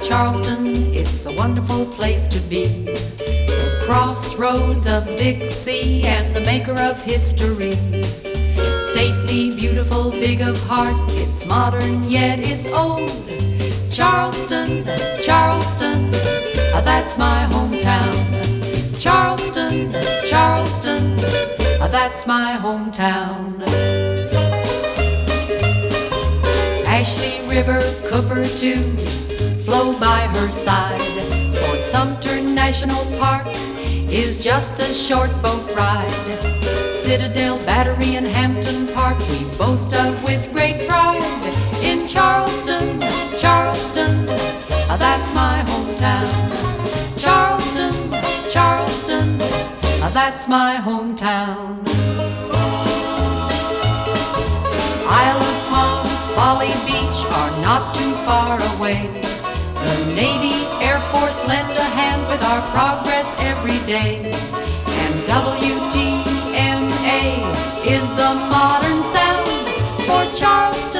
Charleston, it's a wonderful place to be. The crossroads of Dixie and the maker of history. Stately, beautiful, big of heart, it's modern yet it's old. Charleston, Charleston, that's my hometown. Charleston, Charleston, that's my hometown. Ashley River, Cooper too, flow by her side. Fort Sumter National Park is just a short boat ride. Citadel, Battery, and Hampton Park we boast of with great pride. In Charleston, Charleston, that's my hometown. Charleston, Charleston, that's my hometown. Isle of Palms, Folly Beach are not too far away. The Navy, Air Force lend a hand with our progress every day. And WTMA is the modern sound for Charleston.